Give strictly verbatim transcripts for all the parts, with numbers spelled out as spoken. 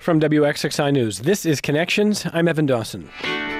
From W X X I News, this is Connections. I'm Evan Dawson.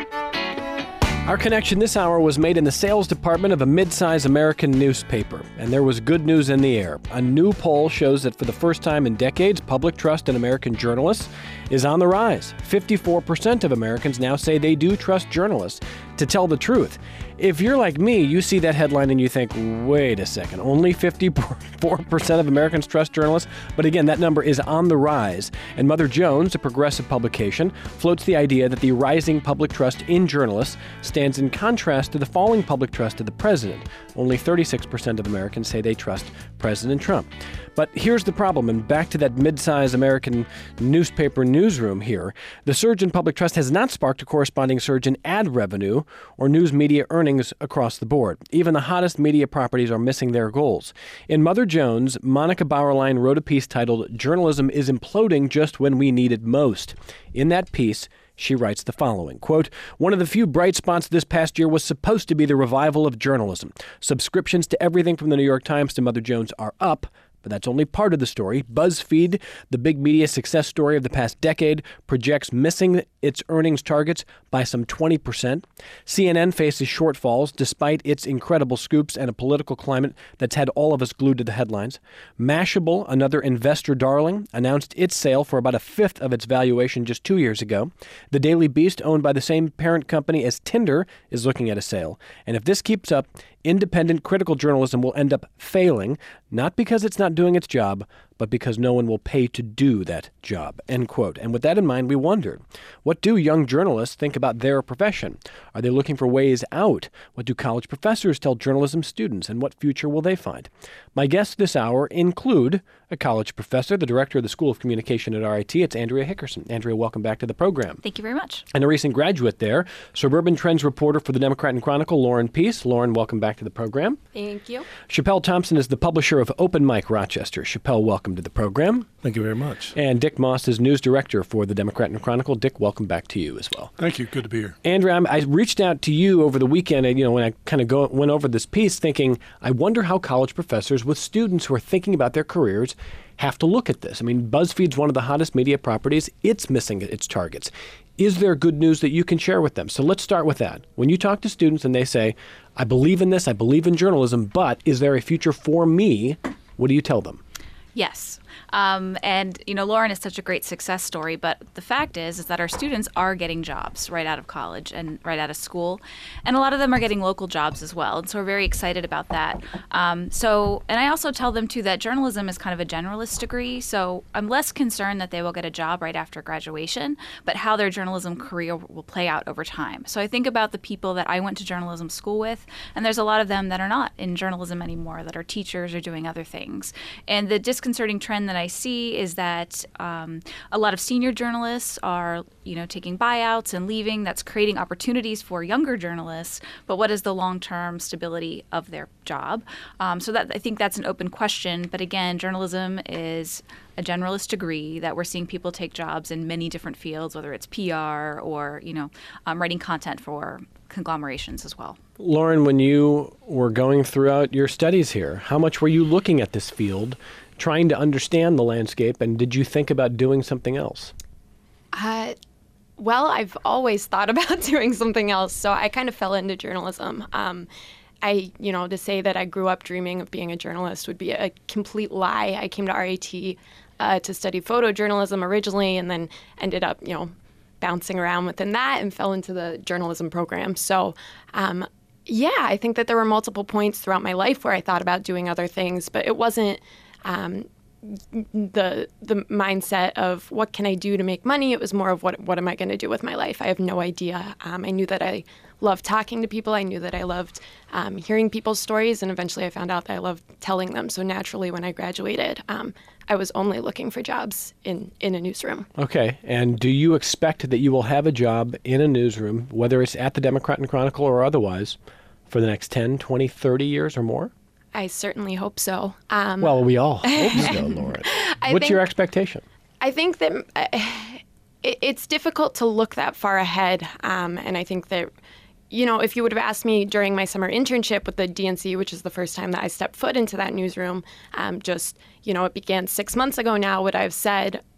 Our connection this hour was made in the sales department of a mid-size American newspaper, and there was good news in the air. A new poll shows that for the first time in decades, public trust in American journalists is on the rise. fifty-four percent of Americans now say they do trust journalists to tell the truth. If you're like me, you see that headline and you think, wait a second, only fifty-four percent of Americans trust journalists? But again, that number is on the rise. And Mother Jones, a progressive publication, floats the idea that the rising public trust in journalists stands in contrast to the falling public trust of the president. Only thirty-six percent of Americans say they trust President Trump. But here's the problem, and back to that mid-size American newspaper newsroom here. The surge in public trust has not sparked a corresponding surge in ad revenue or news media earnings across the board. Even the hottest media properties are missing their goals. In Mother Jones, Monica Bauerlein wrote a piece titled, "Journalism is Imploding Just When We Need It Most." In that piece, she writes the following, quote, "One of the few bright spots this past year was supposed to be the revival of journalism. Subscriptions to everything from the New York Times to Mother Jones are up, but that's only part of the story. BuzzFeed, the big media success story of the past decade, projects missing its earnings targets by some twenty percent. C N N faces shortfalls despite its incredible scoops and a political climate that's had all of us glued to the headlines. Mashable, another investor darling, announced its sale for about a fifth of its valuation just two years ago. The Daily Beast, owned by the same parent company as Tinder, is looking at a sale. And if this keeps up, independent critical journalism will end up failing, not because it's not doing its job, but because no one will pay to do that job," end quote. And with that in mind, we wondered, what do young journalists think about their profession? Are they looking for ways out? What do college professors tell journalism students, and what future will they find? My guests this hour include a college professor, the director of the School of Communication at R I T. It's Andrea Hickerson. Andrea, welcome back to the program. Thank you very much. And a recent graduate there, suburban trends reporter for the Democrat and Chronicle, Lauren Peace. Lauren, welcome back to the program. Thank you. Chappelle Thompson is the publisher of Open Mic Rochester. Chappelle, welcome to the program. Thank you very much. And Dick Moss is news director for the Democrat and Chronicle. Dick, welcome back to you as well. Thank you. Good to be here. Andrea, I'm, I reached out to you over the weekend, and, you know, when I kind of go, went over this piece thinking, I wonder how college professors with students who are thinking about their careers have to look at this. I mean, BuzzFeed's one of the hottest media properties. It's missing its targets. Is there good news that you can share with them? So let's start with that. When you talk to students and they say, I believe in this, I believe in journalism, but is there a future for me? What do you tell them? Yes. Um, and, you know, Lauren is such a great success story, but the fact is, is that our students are getting jobs right out of college and right out of school. And a lot of them are getting local jobs as well. And so we're very excited about that. Um, so, and I also tell them, too, that journalism is kind of a generalist degree. So I'm less concerned that they will get a job right after graduation, but how their journalism career will play out over time. So I think about the people that I went to journalism school with, and there's a lot of them that are not in journalism anymore, that are teachers or doing other things. And the disconcerting trend that I see is that um, a lot of senior journalists are, you know, taking buyouts and leaving. That's creating opportunities for younger journalists. But what is the long-term stability of their job? Um, so that I think that's an open question. But again, journalism is a generalist degree that we're seeing people take jobs in many different fields, whether it's P R or, you know, um, writing content for conglomerations as well. Lauren, when you were going throughout your studies here, how much were you looking at this field, trying to understand the landscape, and did you think about doing something else? Uh, well, I've always thought about doing something else, so I kind of fell into journalism. Um, I, you know, to say that I grew up dreaming of being a journalist would be a complete lie. I came to R I T uh, to study photojournalism originally, and then ended up, you know, bouncing around within that and fell into the journalism program. So, um, yeah, I think that there were multiple points throughout my life where I thought about doing other things, but it wasn't um, the the mindset of what can I do to make money. It was more of what what am I going to do with my life. I have no idea. Um, I knew that I loved talking to people. I knew that I loved um, hearing people's stories, and eventually I found out that I loved telling them. So naturally, when I graduated, um, I was only looking for jobs in, in a newsroom. Okay. And do you expect that you will have a job in a newsroom, whether it's at the Democrat and Chronicle or otherwise, for the next ten, twenty, thirty years or more? I certainly hope so. Um, well, we all hope so, Lauren. What's think, your expectation? I think that uh, it, it's difficult to look that far ahead. Um, and I think that, you know, if you would have asked me during my summer internship with the D N C, which is the first time that I stepped foot into that newsroom, um, just, you know, it began six months ago now, would I have said,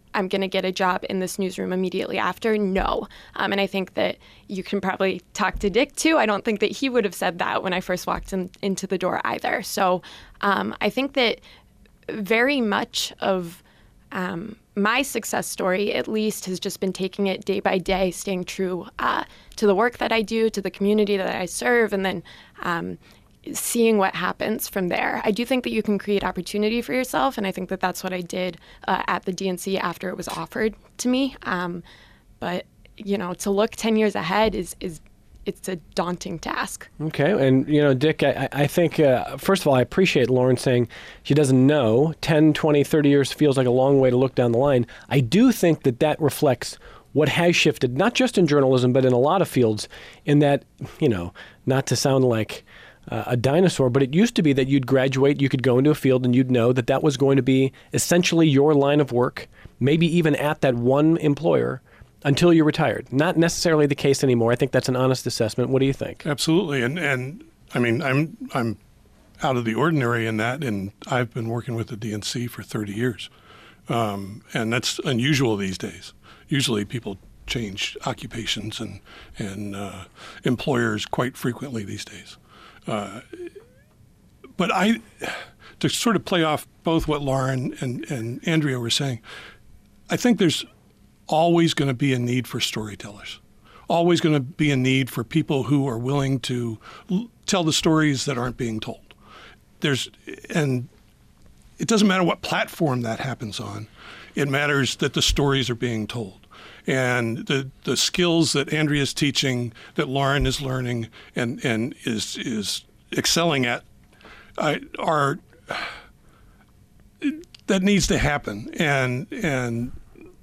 I'm going to get a job in this newsroom immediately after. No. Um, and I think that you can probably talk to Dick too. I don't think that he would have said that when I first walked in, into the door either. So um, I think that very much of um, my success story, at least, has just been taking it day by day, staying true uh, to the work that I do, to the community that I serve, and then um, seeing what happens from there. I do think that you can create opportunity for yourself, and I think that that's what I did uh, at the D N C after it was offered to me. Um, but, you know, to look ten years ahead is is it's a daunting task. Okay. And, you know, Dick, I, I think, uh, first of all, I appreciate Lauren saying she doesn't know. ten, twenty, thirty years feels like a long way to look down the line. I do think that that reflects what has shifted, not just in journalism, but in a lot of fields, in that, you know, not to sound like uh, a dinosaur, but it used to be that you'd graduate, you could go into a field, and you'd know that that was going to be essentially your line of work, maybe even at that one employer, until you retired. Not necessarily the case anymore. I think that's an honest assessment. What do you think? Absolutely. And, and I mean, I'm I'm out of the ordinary in that, and I've been working with the D N C for thirty years. Um, and that's unusual these days. Usually people change occupations and, and uh, employers quite frequently these days. Uh, but I, to sort of play off both what Lauren and, and Andrea were saying, I think there's always going to be a need for storytellers, always going to be a need for people who are willing to l- tell the stories that aren't being told. There's, and it doesn't matter what platform that happens on. It matters that the stories are being told. And the, the skills that Andrea's teaching, that Lauren is learning and, and is is excelling at, uh, are that needs to happen. And and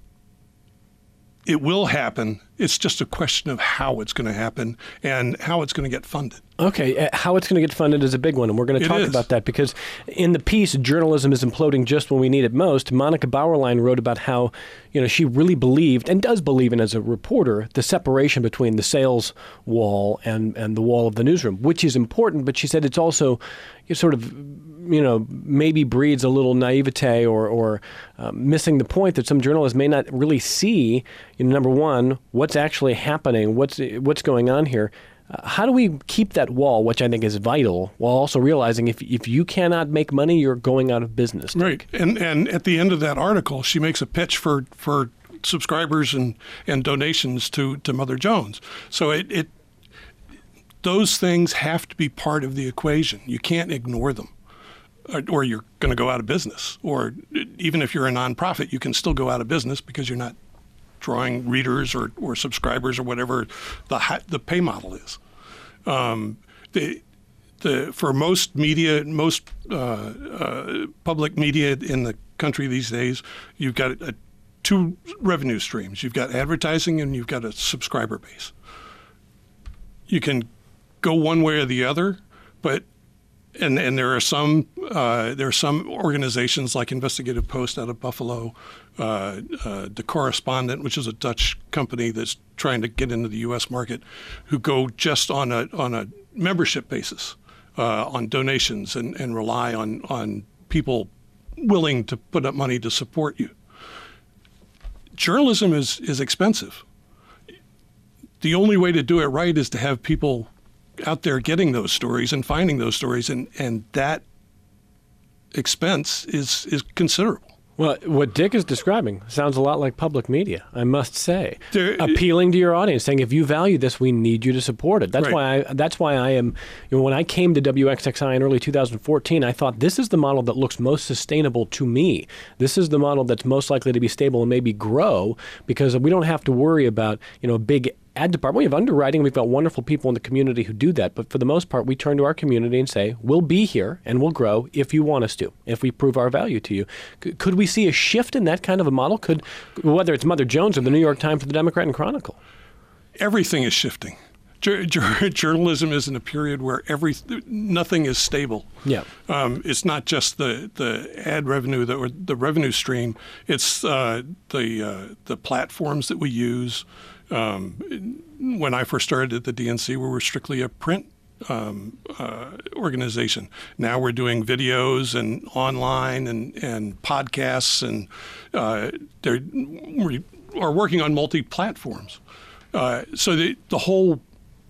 it will happen. It's just a question of how it's going to happen and how it's going to get funded. Okay, uh, how it's going to get funded is a big one, and we're going to It talk is. about that because in the piece, journalism is imploding just when we need it most. Monica Bauerlein wrote about how, you know, she really believed and does believe in as a reporter the separation between the sales wall and, and the wall of the newsroom, which is important. But she said it's also you sort of, you know, maybe breeds a little naivete or, or uh, missing the point that some journalists may not really see. You know, number one, what's actually happening, what's what's going on here. Uh, how do we keep that wall, which I think is vital, while also realizing if if you cannot make money, you're going out of business? Right. And and at the end of that article, she makes a pitch for, for subscribers and, and donations to, to Mother Jones. So it, it those things have to be part of the equation. You can't ignore them, or, or you're going to go out of business. Or even if you're a nonprofit, you can still go out of business because you're not drawing readers or, or subscribers or whatever the the pay model is. Um, the the for most media, most uh, uh, public media in the country these days, you've got a, two revenue streams. You've got advertising and you've got a subscriber base. You can go one way or the other, but And and there are some uh, there are some organizations like Investigative Post out of Buffalo, uh, uh, The Correspondent, which is a Dutch company that's trying to get into the U S market, who go just on a on a membership basis, uh, on donations, and, and rely on on people willing to put up money to support you. Journalism is is expensive. The only way to do it right is to have people out there getting those stories and finding those stories, and, and that expense is is considerable. Well, what Dick is describing sounds a lot like public media, I must say. There, Appealing to your audience, saying if you value this, we need you to support it. That's Right. why I that's why I am you know, when I came to W X X I in early two thousand fourteen, I thought this is the model that looks most sustainable to me. This is the model that's most likely to be stable and maybe grow, because we don't have to worry about, you know, a big ad department. We have underwriting. We've got wonderful people in the community who do that. But for the most part, we turn to our community and say, we'll be here and we'll grow if you want us to, if we prove our value to you. C- could we see a shift in that kind of a model? Could, whether it's Mother Jones or the New York Times or the Democrat and Chronicle? everything is shifting. Jur- jur- journalism is in a period where every nothing is stable. Yeah. Um, it's not just the, the ad revenue that, or the revenue stream. It's uh, the uh, the platforms that we use. Um, when I first started at the D N C, we were strictly a print um, uh, organization. Now we're doing videos and online and, and podcasts, and uh, they're, we are working on multi-platforms. Uh, so the, the whole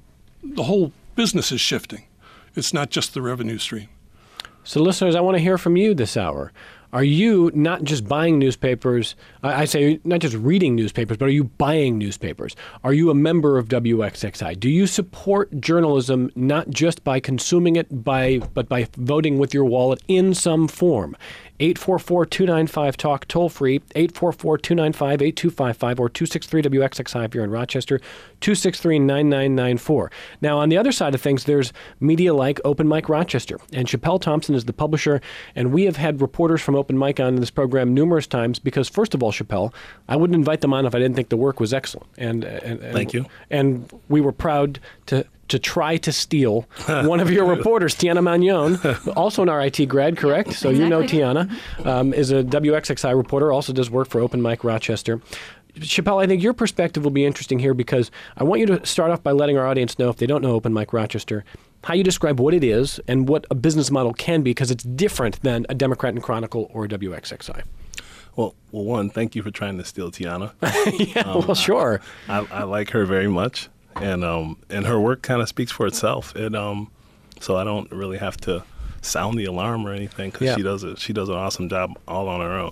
the whole business is shifting. It's not just the revenue stream. So listeners, I want to hear from you this hour. Are you not just buying newspapers, I I say not just reading newspapers, but are you buying newspapers? Are you a member of W X X I? Do you support journalism not just by consuming it, by but by voting with your wallet in some form? eight four four, two nine five, talk, toll free, eight four four, two nine five, eight two five five, or two six three W X X I if you're in Rochester, two six three, nine nine nine four. Now, on the other side of things, there's media like Open Mic Rochester, and Chappelle Thompson is the publisher, and we have had reporters from Open Mic on this program numerous times because, first of all, Chappelle, I wouldn't invite them on if I didn't think the work was excellent. And, and, and Thank you. And we were proud to to try to steal one of your reporters, Tiana Magnon, also an R I T grad, correct? So Exactly. you know Tiana, um, is a W X X I reporter, also does work for Open Mic Rochester. Chappelle, I think your perspective will be interesting here because I want you to start off by letting our audience know, if they don't know Open Mic Rochester, how you describe what it is and what a business model can be, because it's different than a Democrat and Chronicle or a W X X I. Well, well, one, thank you for trying to steal Tiana. yeah, um, well, sure. I, I, I like her very much, and um, and her work kind of speaks for itself. And um, so I don't really have to sound the alarm or anything because yeah. she does it. She does an awesome job all on her own.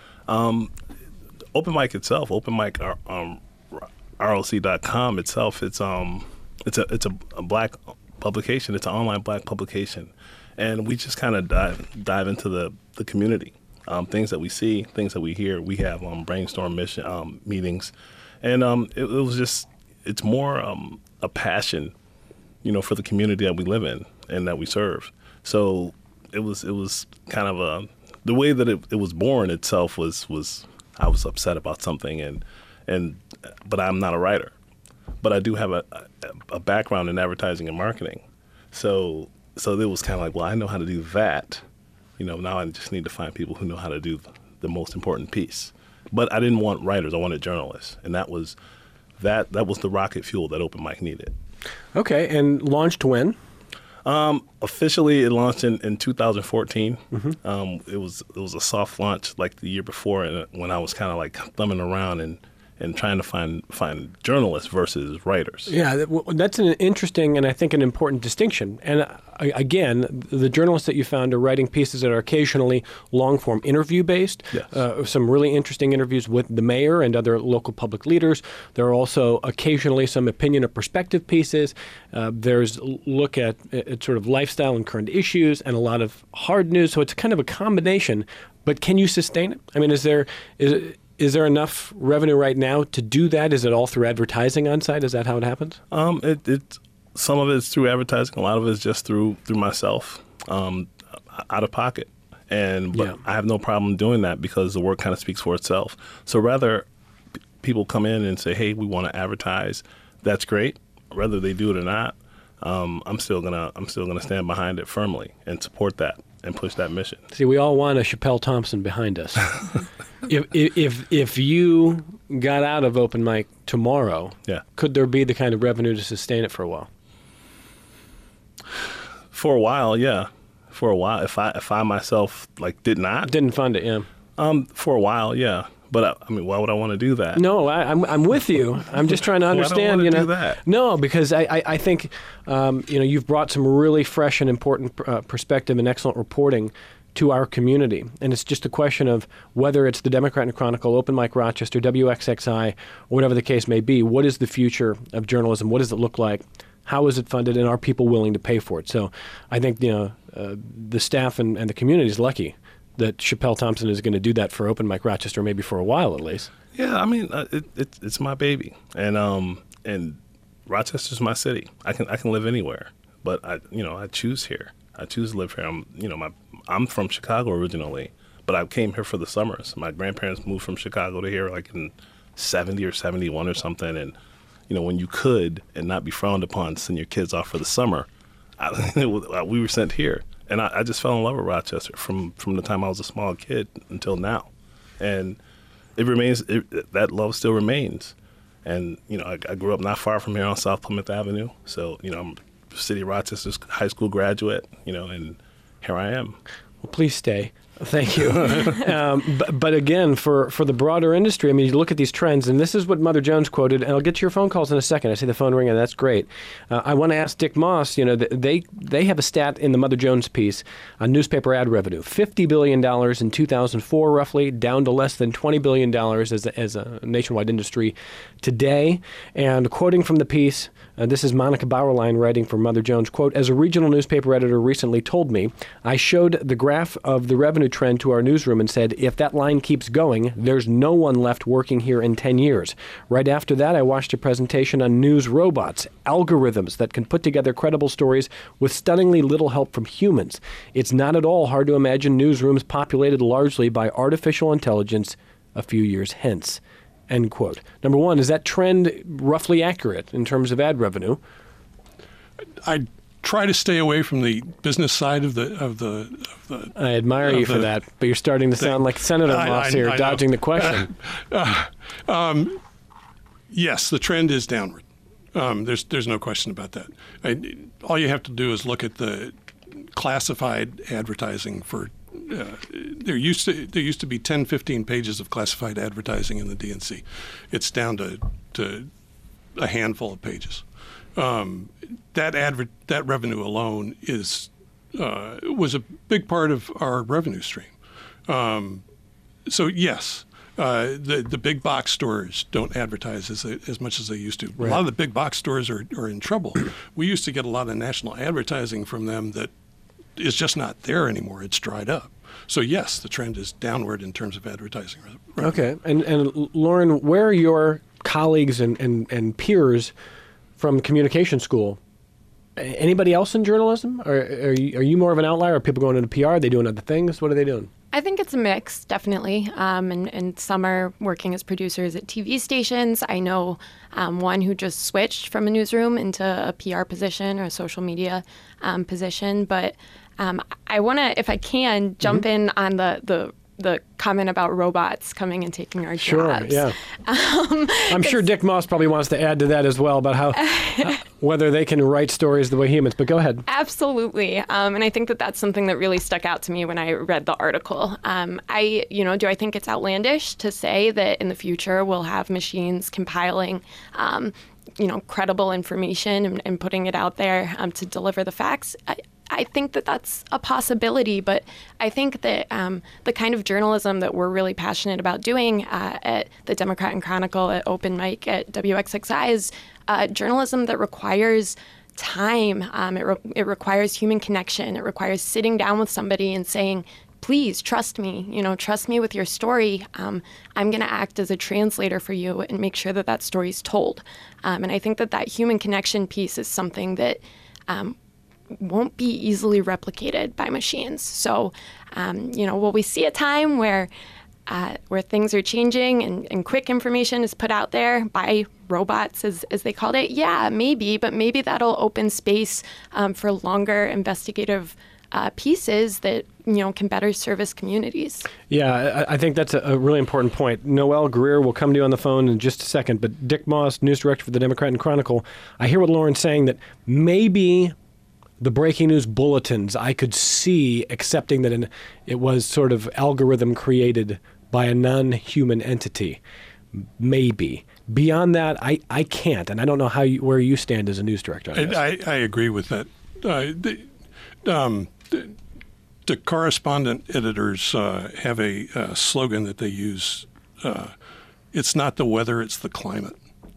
Um, Open Mic itself, Open Mic um, R O C dot com itself, it's um, it's a it's a, a black publication. It's an online black publication, and we just kind of dive dive into the the community. Um, things that we see, things that we hear. We have um, brainstorm mission um, meetings, and um, it, it was just it's more um, a passion, you know, for the community that we live in and that we serve. So it was it was kind of a the way that it, it was born itself was was I was upset about something, and and but I'm not a writer, but I do have a a, a background in advertising and marketing, so so it was kind of like, well, I know how to do that. You know, now I just need to find people who know how to do the most important piece. But I didn't want writers; I wanted journalists, and that was that. That was the rocket fuel that Open Mic needed. Okay, and launched when? Um, officially, it launched in, in two thousand fourteen. Mm-hmm. Um, it was it was a soft launch like the year before, and when I was kind of like thumbing around and. and trying to find find journalists versus writers. Yeah, that's an interesting and I think an important distinction. And uh, again, the journalists that you found are writing pieces that are occasionally long-form interview-based. Yes. Uh, some really interesting interviews with the mayor and other local public leaders. There are also occasionally some opinion or perspective pieces. Uh, there's a look at, at sort of lifestyle and current issues and a lot of hard news. So it's kind of a combination. But can you sustain it? I mean, is there is it, Is there enough revenue right now to do that? Is it all through advertising on site? Is that how it happens? Um, it, it some of it is through advertising. A lot of it is just through through myself, um, out of pocket. And but yeah. I have no problem doing that because the work kind of speaks for itself. So rather p- people come in and say, "Hey, we want to advertise." That's great. Whether they do it or not, um, I'm still gonna I'm still gonna stand behind it firmly and support that and push that mission. See, we all want a Chappelle Thompson behind us. if, if if you got out of Open Mic tomorrow, yeah. could there be the kind of revenue to sustain it for a while? For a while, yeah. For a while, if I if I myself like did not Didn't fund it, yeah. Um, for a while, yeah. But I, I mean, why would I want to do that? No, I, I'm I'm with you. I'm just trying to Well, I don't understand. wanna you know, do that. no, because I I, I think um, you know you've brought some really fresh and important uh, perspective and excellent reporting to our community, and it's just a question of whether it's the Democrat and Chronicle, Open Mic Rochester, W X X I, or whatever the case may be. What is the future of journalism? What does it look like? How is it funded, and are people willing to pay for it? So, I think you know uh, the staff and, and the community is lucky that Chappelle Thompson is going to do that for Open Mic Rochester, maybe for a while at least. Yeah, I mean, uh, it, it, it's my baby, and um, and Rochester's my city. I can I can live anywhere, but I you know I choose here. I choose to live here. I'm you know my I'm from Chicago originally, but I came here for the summers. My grandparents moved from Chicago to here like in seventy or seventy-one or something, and you know when you could and not be frowned upon, send your kids off for the summer. I, we were sent here. And I, I just fell in love with Rochester from, from the time I was a small kid until now. And it remains, it, that love still remains. And, you know, I, I grew up not far from here on South Plymouth Avenue. So, you know, I'm City of Rochester high school graduate, you know, and here I am. Well, please stay. Thank you. um, but, but again, for, for the broader industry, I mean, you look at these trends, and this is what Mother Jones quoted, and I'll get to your phone calls in a second. I see the phone ringing. That's great. Uh, I want to ask Dick Moss, you know, they they have a stat in the Mother Jones piece on newspaper ad revenue. fifty billion dollars in two thousand four, roughly, down to less than twenty billion dollars as a, as a nationwide industry today. And quoting from the piece, Uh, this is Monica Bauerlein writing for Mother Jones. Quote, as a regional newspaper editor recently told me, I showed the graph of the revenue trend to our newsroom and said, if that line keeps going, there's no one left working here in ten years. Right after that, I watched a presentation on news robots, algorithms that can put together credible stories with stunningly little help from humans. It's not at all hard to imagine newsrooms populated largely by artificial intelligence a few years hence. End quote. Number one, is that trend roughly accurate in terms of ad revenue? I try to stay away from the business side of the of the. Of the I admire you for that, but you're starting to sound like Senator I, Moss I, here, I dodging know. the question. Uh, um, yes, the trend is downward. Um, there's there's no question about that. I, all you have to do is look at the classified advertising for. Uh, there used to there used to be ten, fifteen pages of classified advertising in the D N C. It's down to to a handful of pages. Um, that adver- that revenue alone is uh, was a big part of our revenue stream. Um, so yes, uh, the the big box stores don't advertise as as much as they used to. Right. A lot of the big box stores are, are in trouble. We used to get a lot of national advertising from them that is just not there anymore. It's dried up. So yes, the trend is downward in terms of advertising. Okay. And, and Lauren, where are your colleagues and, and, and peers from communication school? Anybody else in journalism? Or are you, are you more of an outlier? Are people going into P R? Are they doing other things? What are they doing? I think it's a mix, definitely. Um, and, and some are working as producers at T V stations. I know um, one who just switched from a newsroom into a P R position or a social media um, position. But um, I want to, if I can, jump mm-hmm. in on the, the the comment about robots coming and taking our sure, jobs. Yeah. Um, I'm sure Dick Moss probably wants to add to that as well about how uh, whether they can write stories the way humans. But go ahead. Absolutely, um, and I think that that's something that really stuck out to me when I read the article. Um, I, you know, do I think it's outlandish to say that in the future we'll have machines compiling, um, you know, credible information and, and putting it out there um, to deliver the facts? I, I think that that's a possibility, but I think that um, the kind of journalism that we're really passionate about doing uh, at the Democrat and Chronicle, at Open Mic, at W X X I is uh, journalism that requires time. Um, it, re- it requires human connection. It requires sitting down with somebody and saying, please trust me, you know, trust me with your story. Um, I'm going to act as a translator for you and make sure that that story is told. Um, and I think that that human connection piece is something that um, won't be easily replicated by machines. So, um, you know, will we see a time where uh, where things are changing and, and quick information is put out there by robots, as, as they called it? Yeah, maybe, but maybe that'll open space um, for longer investigative uh, pieces that, you know, can better service communities. Yeah, I, I think that's a, a really important point. Noel Greer will come to you on the phone in just a second, but Dick Moss, news director for the Democrat and Chronicle, I hear what Lauren's saying, that maybe the breaking news bulletins, I could see accepting that an, it was sort of algorithm created by a non-human entity. Maybe. Beyond that, I, I can't, and I don't know how you, where you stand as a news director on this. I, I agree with that. Uh, the, um, the, the correspondent editors uh, have a uh, slogan that they use. Uh, it's not the weather, it's the climate.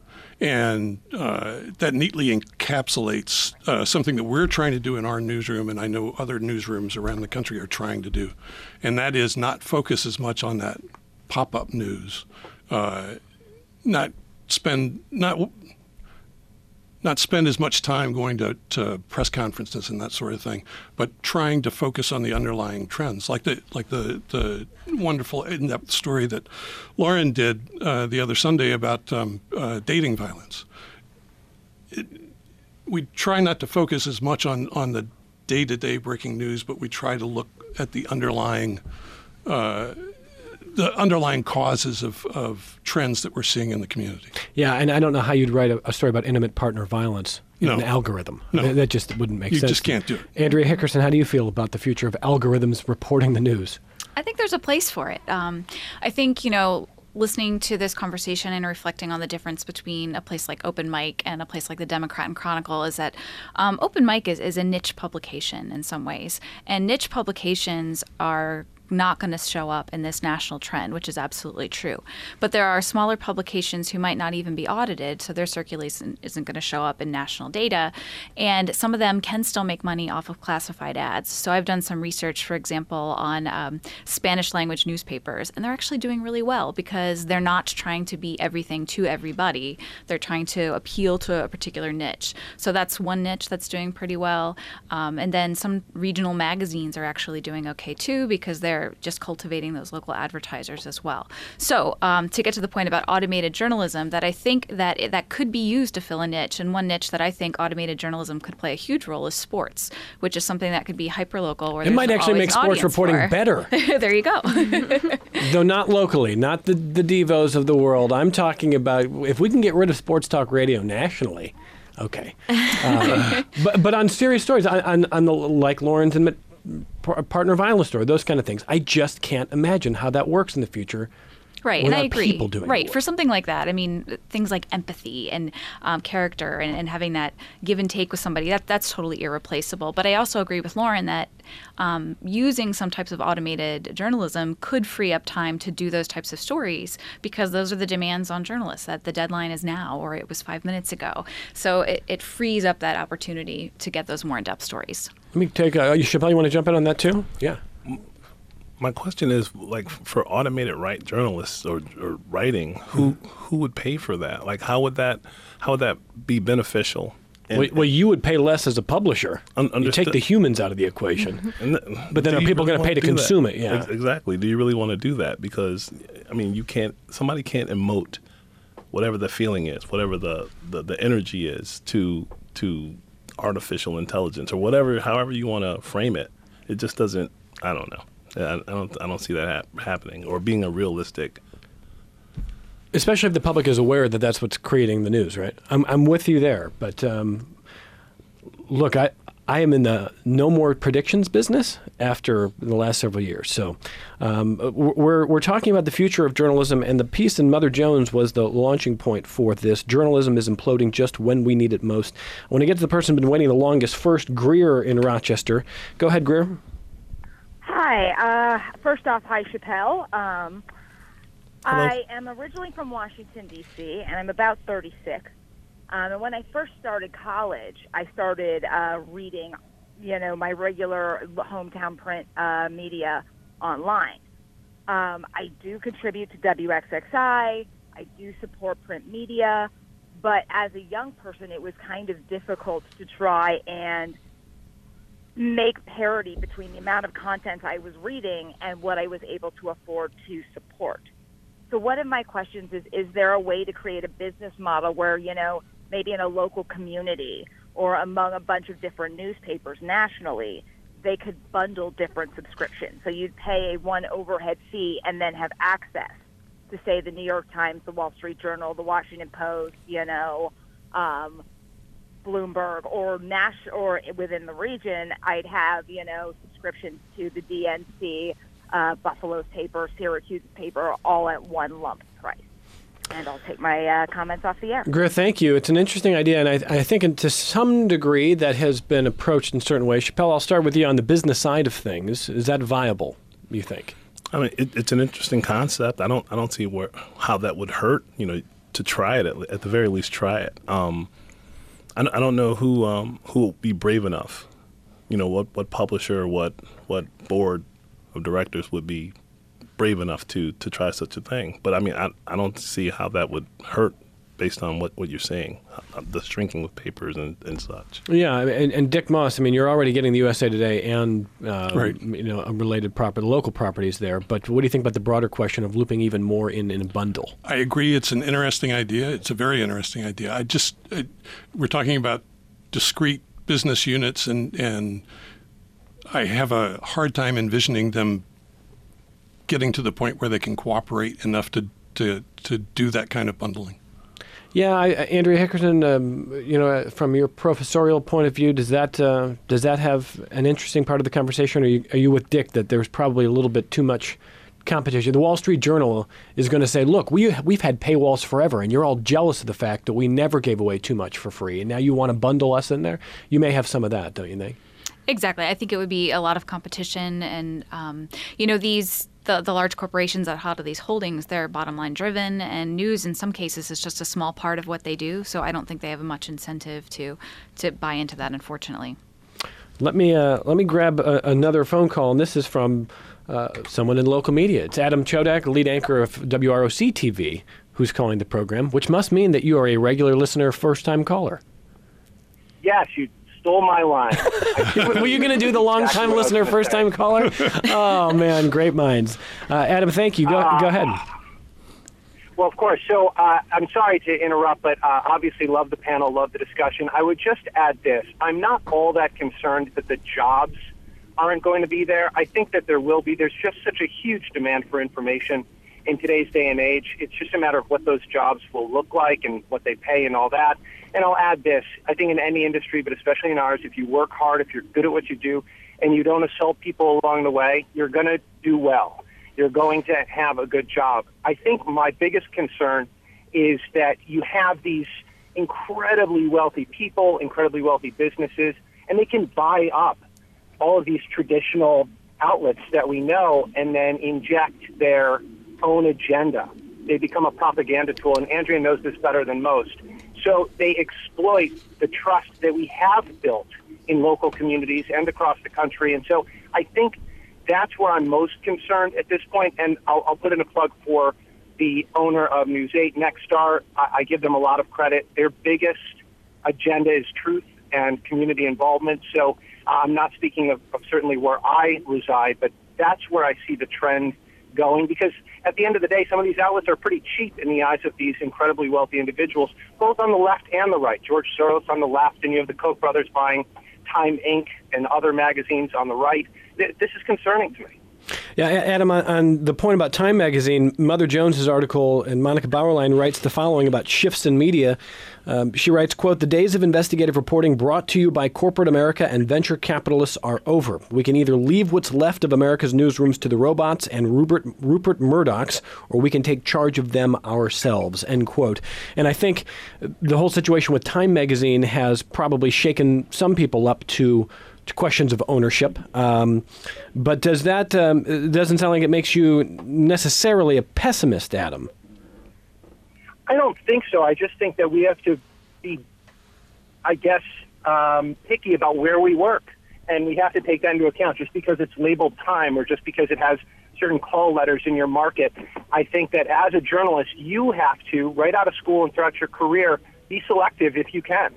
And uh, that neatly encapsulates uh, something that we're trying to do in our newsroom, and I know other newsrooms around the country are trying to do, and that is not focus as much on that pop-up news, uh, not spend not not spend as much time going to, to press conferences and that sort of thing, but trying to focus on the underlying trends, like the like the the wonderful in-depth story that Lauren did uh, the other Sunday about um, uh, dating violence. It, we try not to focus as much on, on the day-to-day breaking news, but we try to look at the underlying uh, the underlying causes of, of trends that we're seeing in the community. Yeah, and I don't know how you'd write a, a story about intimate partner violence you No. know, an algorithm. No. That just wouldn't make You sense. just can't do it. Andrea Hickerson, how do you feel about the future of algorithms reporting the news? I think there's a place for it. Um, I think, you know, listening to this conversation and reflecting on the difference between a place like Open Mic and a place like the Democrat and Chronicle is that um, Open Mic is, is a niche publication in some ways. And niche publications are not going to show up in this national trend, which is absolutely true. But there are smaller publications who might not even be audited, so their circulation isn't going to show up in national data. And some of them can still make money off of classified ads. So I've done some research, for example, on um, Spanish language newspapers, and they're actually doing really well because they're not trying to be everything to everybody. They're trying to appeal to a particular niche. So that's one niche that's doing pretty well. Um, and then some regional magazines are actually doing okay too because they're just cultivating those local advertisers as well. So um, to get to the point about automated journalism, that I think that it, that could be used to fill a niche, and one niche that I think automated journalism could play a huge role is sports, which is something that could be hyper-local. Where It might actually make sports reporting for. better. There you go. Though not locally, not the, the Devos of the world. I'm talking about if we can get rid of sports talk radio nationally. Okay. Uh, but but on serious stories, on, on, on the like Lauren's and Partner Violence story, those kind of things, I just can't imagine how that works in the future. Right, and I without agree. people doing right, the for work. something like that, I mean, things like empathy and um, character and, and having that give and take with somebody, that that's totally irreplaceable. But I also agree with Lauren that um, using some types of automated journalism could free up time to do those types of stories because those are the demands on journalists, that the deadline is now or it was five minutes ago. So it, it frees up that opportunity to get those more in-depth stories. Let me take a, Chappelle, you want to jump in on that too? Yeah. My question is, like, for automated right journalists or, or writing, who who would pay for that? Like, how would that how would that be beneficial? And, Well, well, you would pay less as a publisher. Un- you take understood. the humans out of the equation. and th- But then do are you people really gonna pay wanna to do that? consume it? Yeah. Ex- exactly. Do you really want to do that? Because I mean, you can't. Somebody can't emote whatever the feeling is, whatever the, the, the energy is to to artificial intelligence or whatever, however you want to frame it. It just doesn't. I don't know. I, I don't. I don't see that hap- happening or being a realistic. Especially if the public is aware that that's what's creating the news, right? I'm I'm with you there, but um, look, I I am in the no more predictions business after the last several years. So um, we're we're talking about the future of journalism, and the piece in Mother Jones was the launching point for this. Journalism is imploding just when we need it most. I want to get to the person who's been waiting the longest first, Greer in Rochester. Go ahead, Greer. Hi. Uh, first off, hi, Chappelle. Um, I am originally from Washington, D C, and I'm about thirty-six. Um, and when I first started college, I started uh, reading, you know, my regular hometown print uh, media online. Um, I do contribute to W X X I. I do support print media. But as a young person, it was kind of difficult to try and make parity between the amount of content I was reading and what I was able to afford to support. So one of my questions is, is there a way to create a business model where, you know, maybe in a local community or among a bunch of different newspapers nationally, they could bundle different subscriptions? So you'd pay a one overhead fee and then have access to, say, the New York Times, the Wall Street Journal, the Washington Post, you know, um, Bloomberg, or Nash, or within the region, I'd have, you know, subscriptions to the D N C, uh, Buffalo's paper, Syracuse's paper, all at one lump price. And I'll take my uh, comments off the air. Greer, thank you. It's an interesting idea, and I, I think to some degree that has been approached in certain ways. Chappelle, I'll start with you on the business side of things. Is that viable, you think? I mean, it, it's an interesting concept. I don't. I don't see where how that would hurt. You know, to try it at, at the very least, try it. Um, I, I don't know who um, who will be brave enough. You know, what what publisher, or what what board of directors would be brave enough to to try such a thing. But I mean, I I don't see how that would hurt based on what, what you're saying, the shrinking of papers and, and such. Yeah, and, and Dick Moss, I mean, you're already getting the U S A Today and uh, right. you know, related property, local properties there. But what do you think about the broader question of looping even more in, in a bundle? I agree. It's an interesting idea. It's a very interesting idea. I just, I, we're talking about discrete business units, and, and I have a hard time envisioning them getting to the point where they can cooperate enough to, to, to do that kind of bundling. Yeah, I, Andrea Hickerson, um, you know, from your professorial point of view, does that uh, does that have an interesting part of the conversation? Or are you, are you with Dick that there's probably a little bit too much competition? The Wall Street Journal is going to say, look, we, we've had paywalls forever, and you're all jealous of the fact that we never gave away too much for free, and now you want to bundle us in there? You may have some of that, don't you think? Exactly. I think it would be a lot of competition, and, um, you know, these... The, the large corporations that hold these holdings, they're bottom line driven, and news in some cases is just a small part of what they do. So I don't think they have much incentive to to buy into that, unfortunately. Let me uh, let me grab a, another phone call, and this is from uh, someone in local media. It's Adam Chodak, lead anchor of W R O C T V, who's calling the program, which must mean that you are a regular listener, first-time caller. Yes, you stole my line. Were you going to do the long-time exactly listener, first-time caller? Oh, man, great minds. Uh, Adam, thank you. Go, uh, go ahead. Well, of course. So uh, I'm sorry to interrupt, but uh, obviously love the panel, love the discussion. I would just add this. I'm not all that concerned that the jobs aren't going to be there. I think that there will be. There's just such a huge demand for information in today's day and age. It's just a matter of what those jobs will look like and what they pay and all that. And I'll add this. I think in any industry, but especially in ours, if you work hard, if you're good at what you do, and you don't assault people along the way, you're going to do well. You're going to have a good job. I think my biggest concern is that you have these incredibly wealthy people, incredibly wealthy businesses, and they can buy up all of these traditional outlets that we know and then inject their own agenda. They become a propaganda tool, and Andrea knows this better than most. So they exploit the trust that we have built in local communities and across the country. And so I think that's where I'm most concerned at this point. And I'll, I'll put in a plug for the owner of News eight, Nexstar. I, I give them a lot of credit. Their biggest agenda is truth and community involvement. So uh, I'm not speaking of, of certainly where I reside, but that's where I see the trend going, because at the end of the day, some of these outlets are pretty cheap in the eyes of these incredibly wealthy individuals, both on the left and the right. George Soros on the left, and you have the Koch brothers buying Time Incorporated and other magazines on the right. This is concerning to me. Yeah, Adam, on the point about Time Magazine, Mother Jones's article, and Monica Bauerlein writes the following about shifts in media. Um, she writes, quote, "The days of investigative reporting brought to you by corporate America and venture capitalists are over. We can either leave what's left of America's newsrooms to the robots and Rupert, Rupert Murdochs, or we can take charge of them ourselves," end quote. And I think the whole situation with Time Magazine has probably shaken some people up to to questions of ownership. Um, but does that, um, it doesn't sound like it makes you necessarily a pessimist, Adam. I don't think so. I just think that we have to be, I guess, um, picky about where we work. And we have to take that into account. Just because it's labeled Time or just because it has certain call letters in your market, I think that as a journalist, you have to, right out of school and throughout your career, be selective if you can.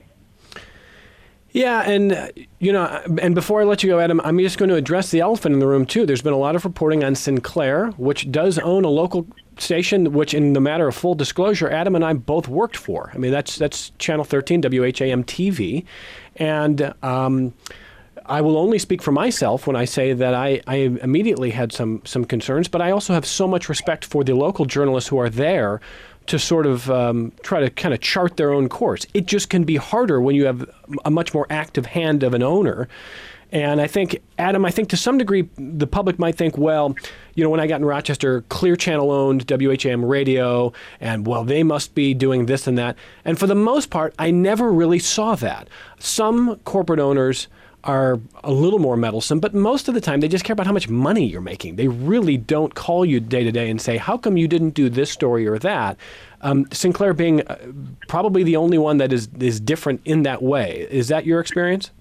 Yeah, and, uh, you know, and before I let you go, Adam, I'm just going to address the elephant in the room, too. There's been a lot of reporting on Sinclair, which does own a local station, which, in the matter of full disclosure, Adam and I both worked for. I mean, that's that's Channel thirteen, W H A M T V. And um, I will only speak for myself when I say that I, I immediately had some, some concerns, but I also have so much respect for the local journalists who are there to sort of um, try to kind of chart their own course. It just can be harder when you have a much more active hand of an owner. And I think, Adam, I think to some degree, the public might think, well, you know, when I got in Rochester, Clear Channel owned W H A M radio, and, well, they must be doing this and that. And for the most part, I never really saw that. Some corporate owners are a little more meddlesome, but most of the time they just care about how much money you're making. They really don't call you day to day and say, how come you didn't do this story or that? Um, Sinclair being uh, probably the only one that is, is different in that way. Is that your experience?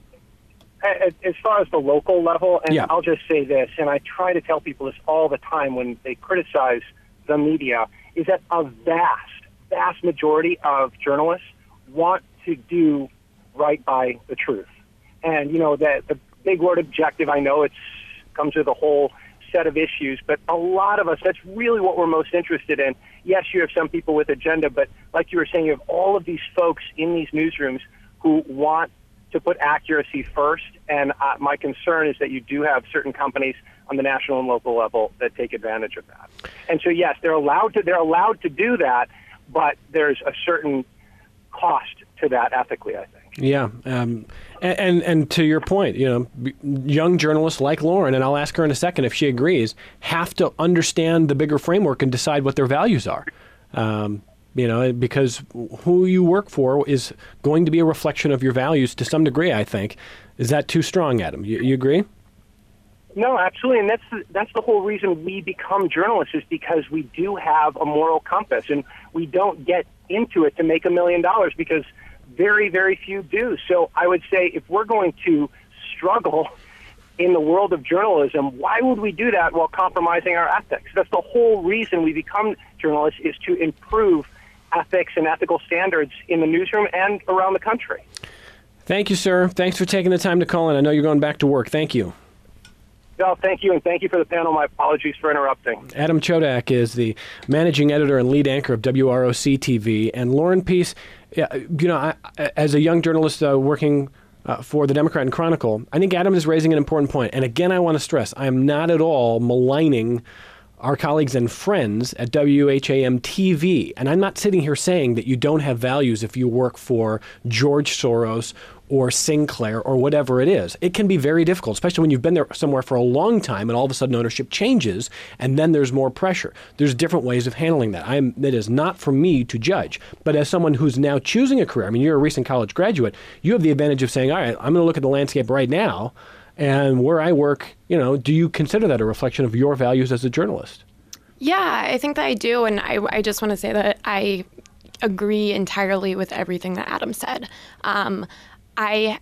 As far as the local level, and yeah. I'll just say this, and I try to tell people this all the time when they criticize the media, is that a vast, vast majority of journalists want to do right by the truth. And, you know, the, the big word objective, I know it comes with a whole set of issues, but a lot of us, that's really what we're most interested in. Yes, you have some people with agenda, but like you were saying, you have all of these folks in these newsrooms who want to put accuracy first. And uh, my concern is that you do have certain companies on the national and local level that take advantage of that. And so, yes, they're allowed to, they're allowed to do that, but there's a certain cost to that ethically, I think. Yeah, um, and, and and to your point, you know, young journalists like Lauren, and I'll ask her in a second if she agrees, have to understand the bigger framework and decide what their values are. Um, you know, because who you work for is going to be a reflection of your values to some degree, I think. Is that too strong, Adam? You, you agree? No, absolutely, and that's the, that's the whole reason we become journalists, is because we do have a moral compass, and we don't get into it to make a million dollars, because very, very few do. So I would say if we're going to struggle in the world of journalism, why would we do that while compromising our ethics? That's the whole reason we become journalists, is to improve ethics and ethical standards in the newsroom and around the country. Thank you, sir. Thanks for taking the time to call in. I know you're going back to work. Thank you. No, thank you, and thank you for the panel. My apologies for interrupting. Adam Chodak is the managing editor and lead anchor of W R O C T V. And Lauren Peace, you know, I, as a young journalist uh, working uh, for the Democrat and Chronicle, I think Adam is raising an important point. And again, I want to stress, I am not at all maligning our colleagues and friends at W H A M T V. And I'm not sitting here saying that you don't have values if you work for George Soros or Sinclair or whatever it is. It can be very difficult, especially when you've been there somewhere for a long time and all of a sudden ownership changes and then there's more pressure. There's different ways of handling that. I'm, it is not for me to judge. But as someone who's now choosing a career, I mean, you're a recent college graduate, you have the advantage of saying, all right, I'm going to look at the landscape right now, and where I work, you know, do you consider that a reflection of your values as a journalist? Yeah, I think that I do. And I, I just want to say that I agree entirely with everything that Adam said. Um, I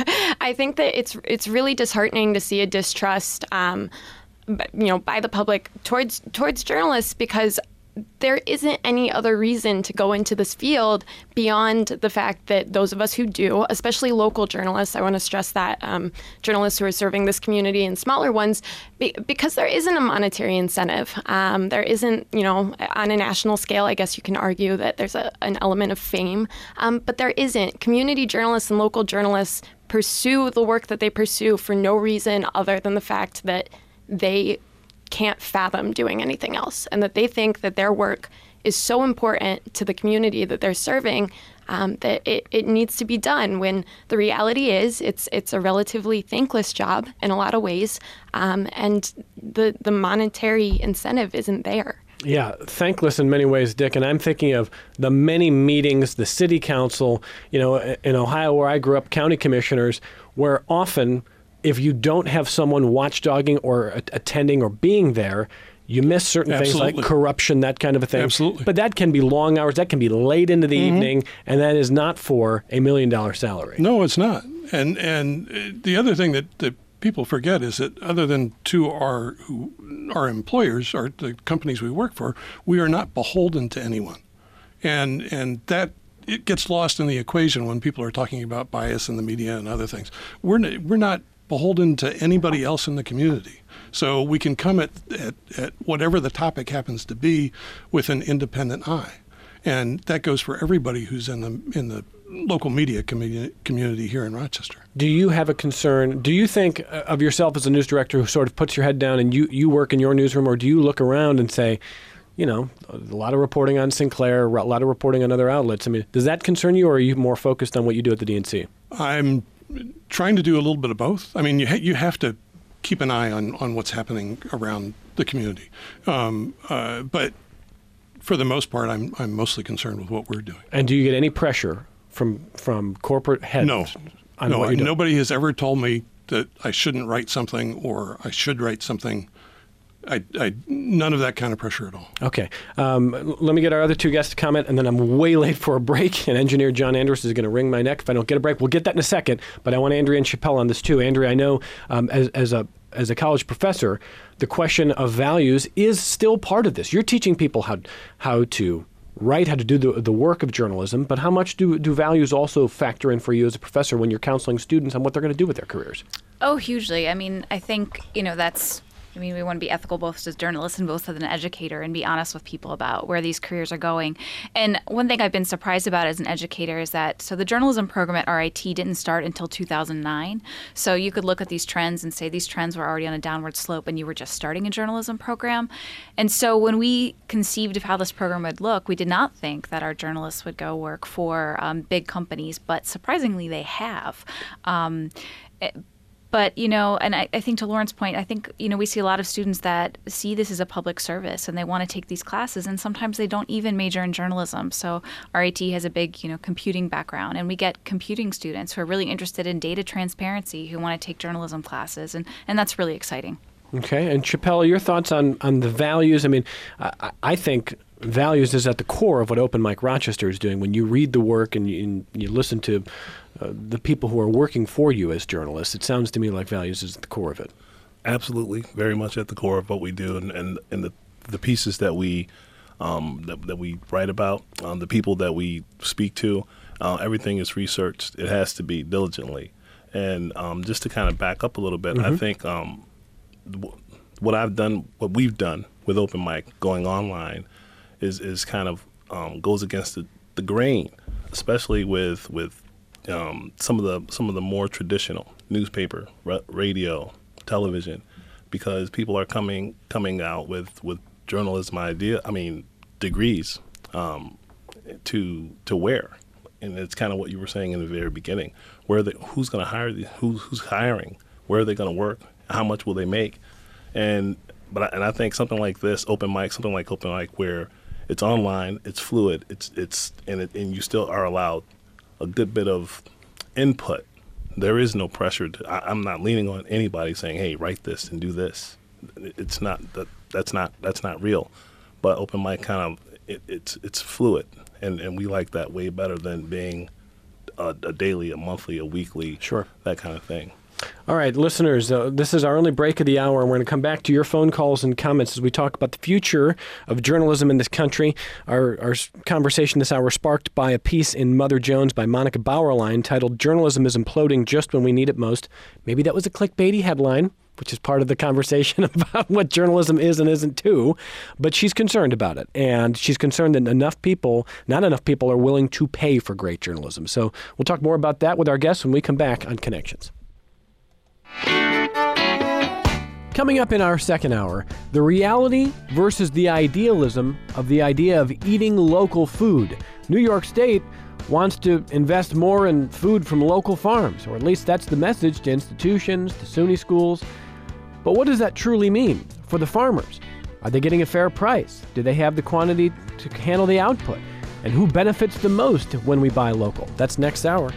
I think that it's it's really disheartening to see a distrust, um, you know, by the public towards towards journalists, because there isn't any other reason to go into this field beyond the fact that those of us who do, especially local journalists, I want to stress that, um, journalists who are serving this community and smaller ones, be, because there isn't a monetary incentive. Um, there isn't, you know, on a national scale, I guess you can argue that there's a, an element of fame, um, but there isn't. Community journalists and local journalists pursue the work that they pursue for no reason other than the fact that they can't fathom doing anything else, and that they think that their work is so important to the community that they're serving um, that it, it needs to be done, when the reality is it's it's a relatively thankless job in a lot of ways, um, and the the monetary incentive isn't there. Yeah, thankless in many ways, Dick. And I'm thinking of the many meetings, the city council, you know, in Ohio where I grew up, county commissioners, where often if you don't have someone watchdogging or a- attending or being there, you miss certain Absolutely. things like corruption, that kind of a thing. Absolutely. But that can be long hours. That can be late into the Mm-hmm. evening, and that is not for a million dollar salary. No, it's not. And and uh, the other thing that, that people forget is that other than to our who, our employers, or the companies we work for, we are not beholden to anyone. And and that it gets lost in the equation when people are talking about bias in the media and other things. We're n- we're not beholden to anybody else in the community. So we can come at, at, at whatever the topic happens to be with an independent eye. And that goes for everybody who's in the in the local media community, community here in Rochester. Do you have a concern? Do you think of yourself as a news director who sort of puts your head down and you, you work in your newsroom, or do you look around and say, you know, a lot of reporting on Sinclair, a lot of reporting on other outlets? I mean, does that concern you, or are you more focused on what you do at the D N C? I'm trying to do a little bit of both. I mean, you ha- you have to keep an eye on, on what's happening around the community. Um, uh, but for the most part, I'm I'm mostly concerned with what we're doing. And do you get any pressure from from corporate heads? No, on no. what you're doing? Nobody has ever told me that I shouldn't write something or I should write something. I, I none of that kind of pressure at all. Okay. Um, let me get our other two guests to comment, and then I'm way late for a break, and engineer John Andrus is going to wring my neck if I don't get a break. We'll get that in a second, but I want Andrea and Chappelle on this too. Andrea, I know um, as, as a as a college professor, the question of values is still part of this. You're teaching people how how to write, how to do the, the work of journalism, but how much do, do values also factor in for you as a professor when you're counseling students on what they're going to do with their careers? Oh, hugely. I mean, I think, you know, that's I mean, we want to be ethical both as journalists and both as an educator and be honest with people about where these careers are going. And one thing I've been surprised about as an educator is that, so the journalism program at R I T didn't start until two thousand nine. So you could look at these trends and say these trends were already on a downward slope and you were just starting a journalism program. And so when we conceived of how this program would look, we did not think that our journalists would go work for um, big companies, but surprisingly they have. Um, it, But, you know, and I, I think to Lauren's point, I think, you know, we see a lot of students that see this as a public service and they want to take these classes, and sometimes they don't even major in journalism. So R I T has a big, you know, computing background, and we get computing students who are really interested in data transparency who want to take journalism classes, and, and that's really exciting. Okay. And Chappelle, your thoughts on, on the values? I mean, I, I think values is at the core of what Open Mic Rochester is doing. When you read the work and you, and you listen to uh, the people who are working for you as journalists, it sounds to me like values is at the core of it. Absolutely, very much at the core of what we do, and and, and the the pieces that we um, that, that we write about, um, the people that we speak to, uh, everything is researched. It has to be diligently, and um, just to kind of back up a little bit, mm-hmm. I think um, w- what I've done, what we've done with Open Mic going online, is is kind of um, goes against the, the grain, especially with with um, some of the some of the more traditional newspaper, ra- radio, television, because people are coming coming out with, with journalism idea. I mean degrees um, to to where, and it's kind of what you were saying in the very beginning. Where they, who's going to hire the who's who's hiring? Where are they going to work? How much will they make? And but I, and I think something like this, Open Mic, something like Open Mic, where it's online, it's fluid, it's it's and it, and you still are allowed a good bit of input. There is no pressure. To, I, I'm not leaning on anybody saying, "Hey, write this and do this." It's not that. That's not that's not real. But Open Mic kind of it, it's it's fluid, and, and we like that way better than being a, a daily, a monthly, a weekly, sure, that kind of thing. All right, listeners, uh, this is our only break of the hour, and we're going to come back to your phone calls and comments as we talk about the future of journalism in this country. Our, our conversation this hour sparked by a piece in Mother Jones by Monica Bauerlein titled "Journalism is Imploding Just When We Need It Most." Maybe that was a clickbaity headline, which is part of the conversation about what journalism is and isn't too, but she's concerned about it, and she's concerned that enough people, not enough people, are willing to pay for great journalism. So we'll talk more about that with our guests when we come back on Connections. Coming up in our second hour, the reality versus the idealism of the idea of eating local food. New York State wants to invest more in food from local farms, or at least that's the message to institutions, to SUNY schools. But what does that truly mean for the farmers? Are they getting a fair price? Do they have the quantity to handle the output? And who benefits the most when we buy local? That's next hour.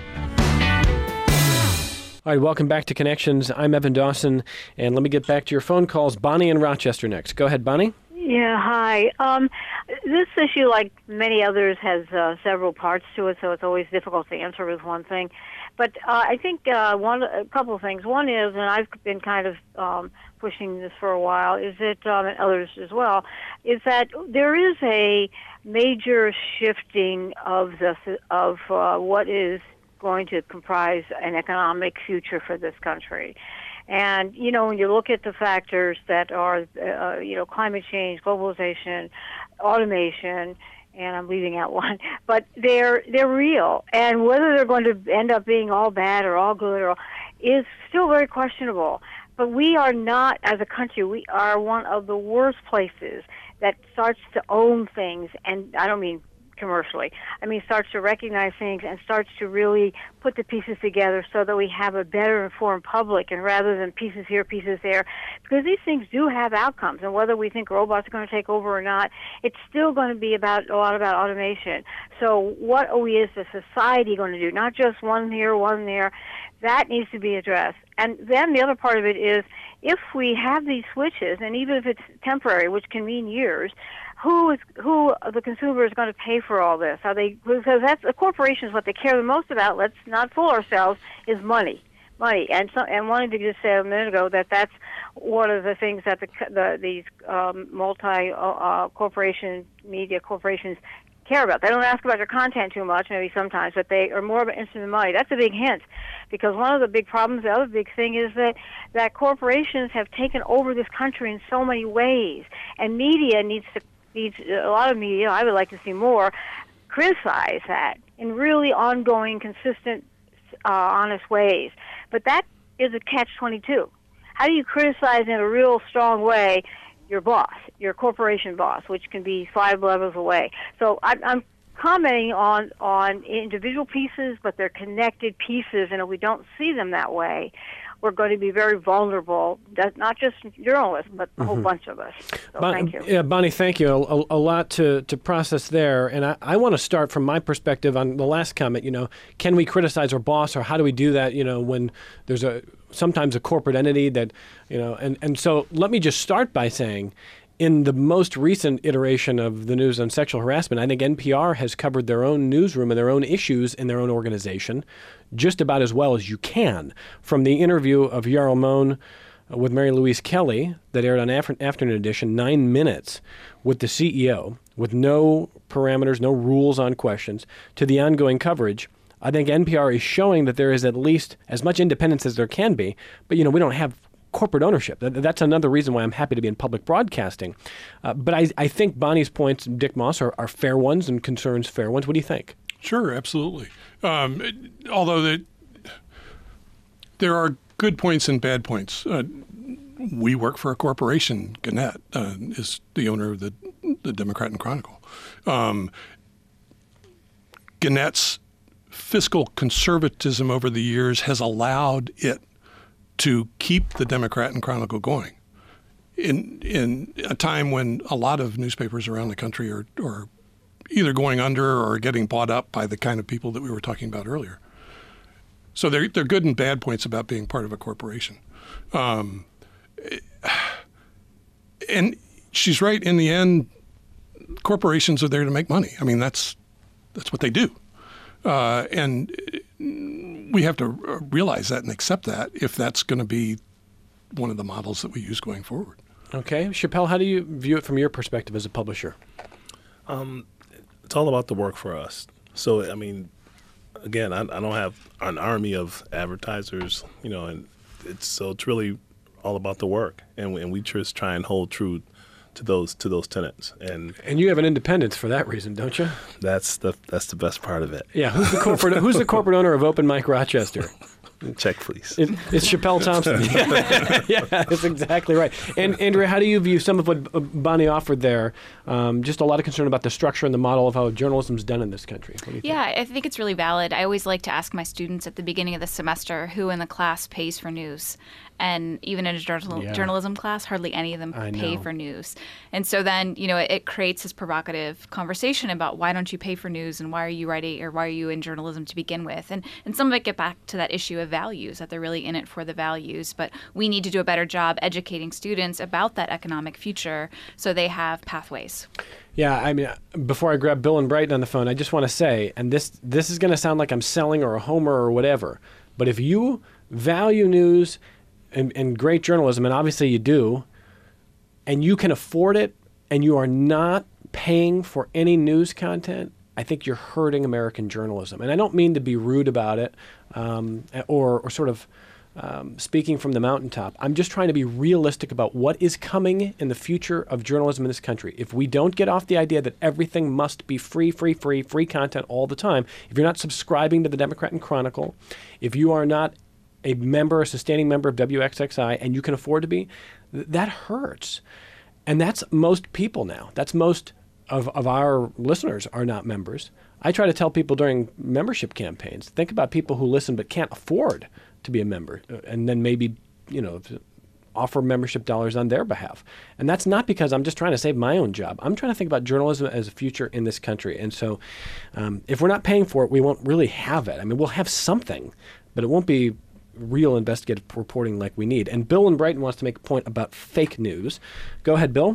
All right, welcome back to Connections. I'm Evan Dawson, and let me get back to your phone calls. Bonnie in Rochester next. Go ahead, Bonnie. Yeah, hi. Um, this issue, like many others, has uh, several parts to it, so it's always difficult to answer with one thing. But uh, I think uh, one, a couple of things. One is, and I've been kind of um, pushing this for a while, is that, um, and others as well, is that there is a major shifting of the of uh, what is going to comprise an economic future for this country. And, you know, when you look at the factors that are, uh, you know, climate change, globalization, automation, and I'm leaving out one, but they're they're real. And whether they're going to end up being all bad or all good or all, is still very questionable. But we are not, as a country, we are one of the worst places that starts to own things, and I don't mean commercially. I mean, starts to recognize things and starts to really put the pieces together so that we have a better informed public, and rather than pieces here, pieces there, because these things do have outcomes, and whether we think robots are going to take over or not, it's still going to be about a lot about automation. So what are we as a society going to do? Not just one here, one there. That needs to be addressed. And then the other part of it is, if we have these switches, and even if it's temporary, which can mean years, who is who the consumer is going to pay for all this? Are they, because that's the corporations, what they care the most about, let's not fool ourselves, is money. Money. And so, and wanted to just say a minute ago that that's one of the things that the, the these um, multi uh, corporation media corporations care about. They don't ask about your content too much, maybe sometimes, but they are more interested in money. That's a big hint, because one of the big problems, the other big thing is that, that corporations have taken over this country in so many ways, and media needs to needs a lot of media. I would like to see more criticize that in really ongoing, consistent, uh, honest ways. But that is a catch twenty-two. How do you criticize in a real strong way your boss, your corporation boss, which can be five levels away? So I'm, I'm commenting on, on individual pieces, but they're connected pieces, and if we don't see them that way, we're going to be very vulnerable, not just journalists, but a whole mm-hmm. bunch of us. So Bon- thank you. Yeah, Bonnie, thank you. A, a lot to, to process there. And I, I want to start from my perspective on the last comment. You know, can we criticize our boss, or how do we do that, you know, when there's a sometimes a corporate entity that, you know, and, and so let me just start by saying, in the most recent iteration of the news on sexual harassment, I think N P R has covered their own newsroom and their own issues in their own organization just about as well as you can. From the interview of Yarrow Mohn with Mary Louise Kelly that aired on After- Afternoon Edition, nine minutes with the C E O, with no parameters, no rules on questions, to the ongoing coverage, I think N P R is showing that there is at least as much independence as there can be, but, you know, we don't have corporate ownership. That's another reason why I'm happy to be in public broadcasting. Uh, but I, I think Bonnie's points, Dick Moss, are, are fair ones and concerns fair ones. What do you think? Sure, absolutely. Um, it, although the, there are good points and bad points. Uh, we work for a corporation. Gannett uh, is the owner of the, the Democrat and Chronicle. Um, Gannett's fiscal conservatism over the years has allowed it to keep the Democrat and Chronicle going in in a time when a lot of newspapers around the country are, are either going under or getting bought up by the kind of people that we were talking about earlier. So they're, they're good and bad points about being part of a corporation. Um, and she's right. In the end, corporations are there to make money. I mean, that's that's what they do. Uh, and we have to realize that and accept that if that's going to be one of the models that we use going forward. Okay. Chappelle, how do you view it from your perspective as a publisher? Um, it's all about the work for us. So, I mean, again, I, I don't have an army of advertisers, you know, and it's so it's really all about the work. And we, and we just try and hold true to those to those tenets. And and you have an independence for that reason, don't you? That's the that's the best part of it. Yeah. Who's the corporate Who's the corporate owner of Open Mic Rochester? Check, please. It, it's Chappelle Thompson. Yeah, yeah, that's exactly right. And Andrea, how do you view some of what Bonnie offered there? Um, just a lot of concern about the structure and the model of how journalism's done in this country. What do you yeah, think? I think it's really valid. I always like to ask my students at the beginning of the semester who in the class pays for news. And even in a journal- yeah. journalism class, hardly any of them I pay know. for news. And so then, you know, it, it creates this provocative conversation about why don't you pay for news and why are you writing or why are you in journalism to begin with? And and some of it get back to that issue of values, that they're really in it for the values. But we need to do a better job educating students about that economic future so they have pathways. Yeah, I mean, before I grab Bill and Brighton on the phone, I just want to say, and this this is going to sound like I'm selling or a homer or whatever, but if you value news and, and great journalism, and obviously you do, and you can afford it, and you are not paying for any news content, I think you're hurting American journalism. And I don't mean to be rude about it um, or, or sort of um, speaking from the mountaintop. I'm just trying to be realistic about what is coming in the future of journalism in this country. If we don't get off the idea that everything must be free, free, free, free content all the time, if you're not subscribing to the Democrat and Chronicle, if you are not a member, a sustaining member of W X X I, and you can afford to be, th- that hurts. And that's most people now. That's most of, of our listeners are not members. I try to tell people during membership campaigns, think about people who listen but can't afford to be a member, and then maybe, you know, offer membership dollars on their behalf. And that's not because I'm just trying to save my own job. I'm trying to think about journalism as a future in this country. And so um, if we're not paying for it, we won't really have it. I mean, we'll have something, but it won't be real investigative reporting like we need. And Bill in Brighton wants to make a point about fake news. Go ahead, Bill.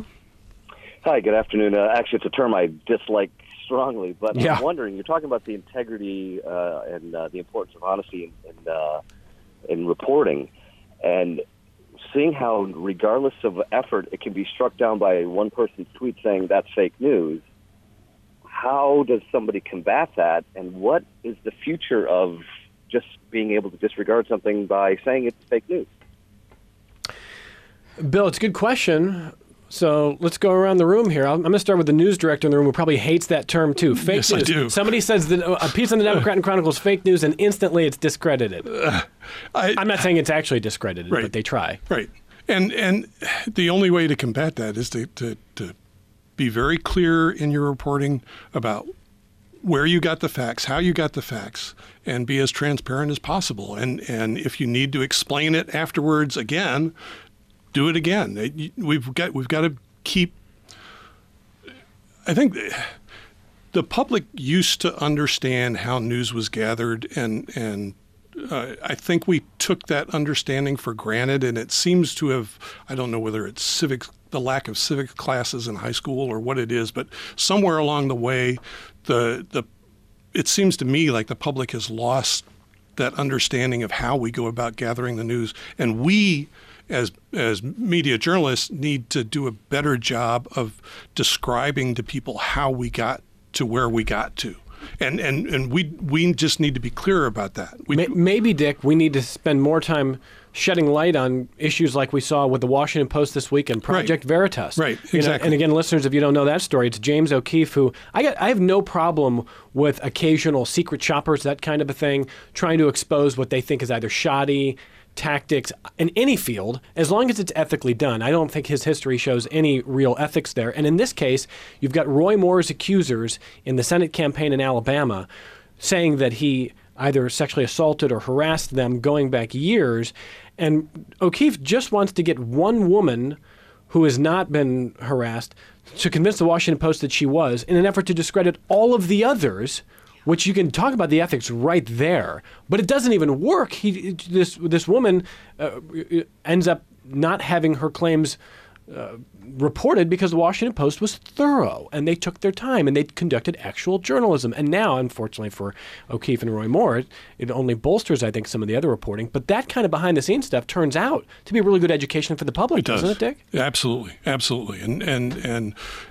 Hi, good afternoon. Uh, actually, it's a term I dislike strongly, but yeah. I'm wondering, you're talking about the integrity uh, and uh, the importance of honesty in, in, uh, in reporting, and seeing how, regardless of effort, it can be struck down by one person's tweet saying that's fake news. how does somebody combat that, and what is the future of just being able to disregard something by saying it's fake news? Bill, it's a good question. So let's go around the room here. I'm going to start with the news director in the room who probably hates that term too. Fake yes, news. I do. Somebody says that a piece in the Democrat and Chronicle is fake news, and instantly it's discredited. Uh, I, I'm not saying it's actually discredited, right, but they try. Right. And and the only way to combat that is to, to, to be very clear in your reporting about where you got the facts, how you got the facts, and be as transparent as possible. And and if you need to explain it afterwards again, do it again. We've got we've got to keep. I think the public used to understand how news was gathered, and and uh, I think we took that understanding for granted. And it seems to have, I don't know whether it's civics, the lack of civics classes in high school or what it is, but somewhere along the way, the the it seems to me like the public has lost that understanding of how we go about gathering the news, and we, as as media journalists, need to do a better job of describing to people how we got to where we got to. And and, and we we just need to be clear about that. We, Maybe, Dick, we need to spend more time shedding light on issues like we saw with the Washington Post this week and Project right. Veritas. Right, you exactly. know, and again, listeners, if you don't know that story, it's James O'Keefe, who I got. I have no problem with occasional secret shoppers, that kind of a thing, trying to expose what they think is either shoddy tactics in any field, as long as it's ethically done. I don't think his history shows any real ethics there. And in this case, you've got Roy Moore's accusers in the Senate campaign in Alabama saying that he either sexually assaulted or harassed them going back years. And O'Keefe just wants to get one woman who has not been harassed to convince the Washington Post that she was, in an effort to discredit all of the others, which you can talk about the ethics right there, but it doesn't even work. He, this this woman uh, ends up not having her claims uh, reported because the Washington Post was thorough, and they took their time, and they conducted actual journalism. And now, unfortunately for O'Keefe and Roy Moore, it, it only bolsters, I think, some of the other reporting. But that kind of behind-the-scenes stuff turns out to be a really good education for the public, it does. doesn't it, Dick? Absolutely, absolutely, and and and.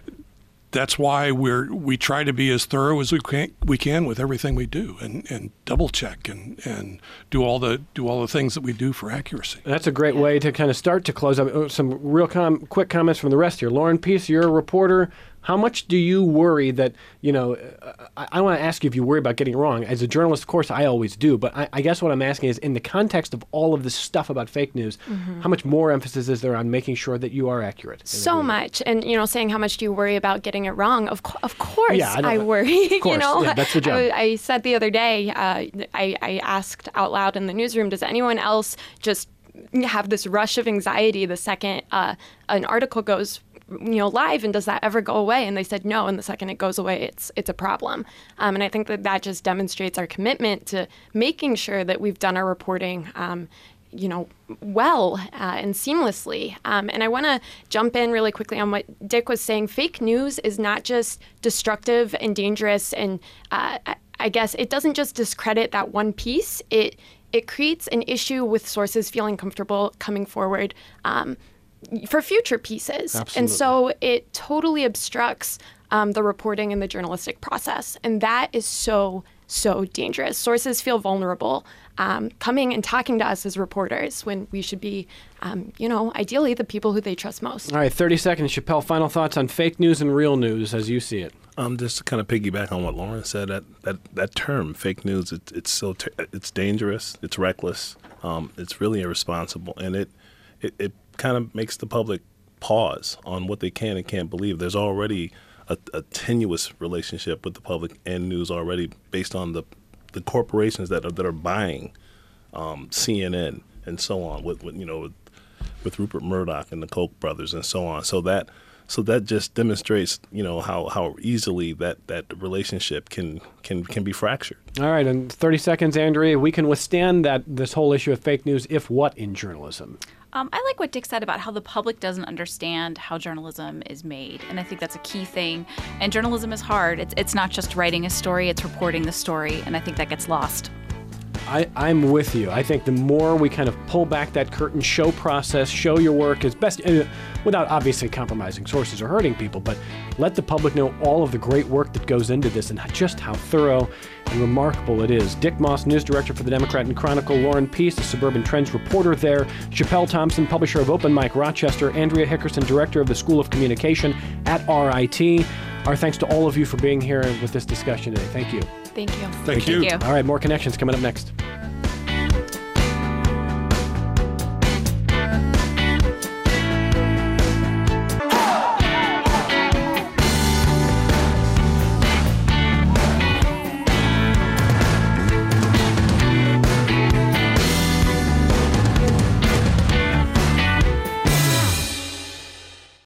That's why we're we try to be as thorough as we can we can with everything we do, and, and double check and, and do all the do all the things that we do for accuracy. That's a great way to kind of start to close up. Some real com- quick comments from the rest here. Lauren Peace, you're a reporter. How much do you worry that, you know, I, I want to ask you if you worry about getting it wrong. As a journalist, of course, I always do. But I, I guess what I'm asking is, in the context of all of this stuff about fake news, mm-hmm. how much more emphasis is there on making sure that you are accurate? So much. And, you know, saying how much do you worry about getting it wrong? Of, co- of course yeah, I, I worry. Of course. you know, yeah, that's the job. I, I said the other day, uh, I, I asked out loud in the newsroom, does anyone else just have this rush of anxiety the second uh, an article goes you know, live, and does that ever go away? And they said no, and the second it goes away, it's it's a problem. Um, and I think that that just demonstrates our commitment to making sure that we've done our reporting, um, you know, well uh, and seamlessly. Um, and I want to jump in really quickly on what Dick was saying. Fake news is not just destructive and dangerous, and uh, I guess it doesn't just discredit that one piece. It it creates an issue with sources feeling comfortable coming forward Um, for future pieces. Absolutely. And so it totally obstructs um, the reporting and the journalistic process. And that is so, so dangerous. Sources feel vulnerable um, coming and talking to us as reporters when we should be, um, you know, ideally the people who they trust most. All right, thirty seconds. Chappelle, final thoughts on fake news and real news as you see it. Um, just to kind of piggyback on what Lauren said, that that, that term, fake news, it, it's so ter- it's dangerous, it's reckless, um, it's really irresponsible, and it it, it kind of makes the public pause on what they can and can't believe. There's already a, a tenuous relationship with the public and news already based on the the corporations that are that are buying um, C N N and so on with, with you know with, with Rupert Murdoch and the Koch brothers and so on. So that so that just demonstrates you know how, how easily that, that relationship can can can be fractured. All right, in thirty seconds, Andrea, we can withstand that this whole issue of fake news if what in journalism? Um, I like what Dick said about how the public doesn't understand how journalism is made, and I think that's a key thing. And journalism is hard. It's it's not just writing a story; it's reporting the story, and I think that gets lost. I, I'm with you. I think the more we kind of pull back that curtain, show process, show your work as best, uh, without obviously compromising sources or hurting people, but let the public know all of the great work that goes into this and just how thorough and remarkable it is. Dick Moss, news director for the Democrat and Chronicle, Lauren Peace, the Suburban Trends reporter there, Chappelle Thompson, publisher of Open Mic Rochester, Andrea Hickerson, director of the School of Communication at R I T. Our thanks to all of you for being here with this discussion today. Thank you. Thank you. Thank you. Thank you. All right, more Connections coming up next.